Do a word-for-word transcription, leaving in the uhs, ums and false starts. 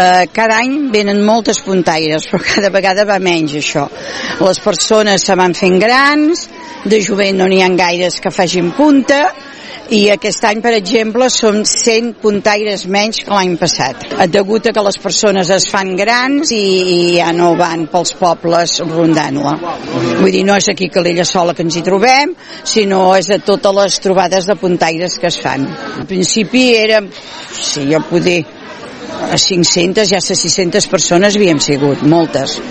Eh, cada any venen moltes puntaires, però cada vegada va menys això. Les persones se van fent grans, de jovent no n'hi ha gaires que facin punta, i aquest any, per exemple, són cent puntaires menys que l'any passat, degut a que les persones es fan grans i, i ja no van pels pobles rondant-la. Vull dir, no és aquí a Calella sola que ens hi trobem, sinó és a totes les trobades de puntaires que es fan. Al principi era, si jo poder, a cinc-centes, ja a sis-centes persones havíem sigut, moltes.